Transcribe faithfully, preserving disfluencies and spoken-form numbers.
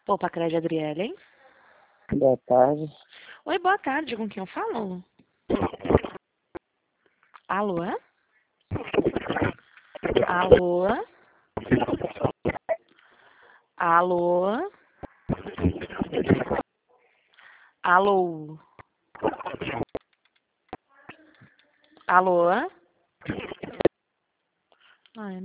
Opa, Crédito Adriele, hein? Boa tarde. Oi, boa tarde. Com quem eu falo? Alô? Alô? Alô? Alô? Alô? Ai,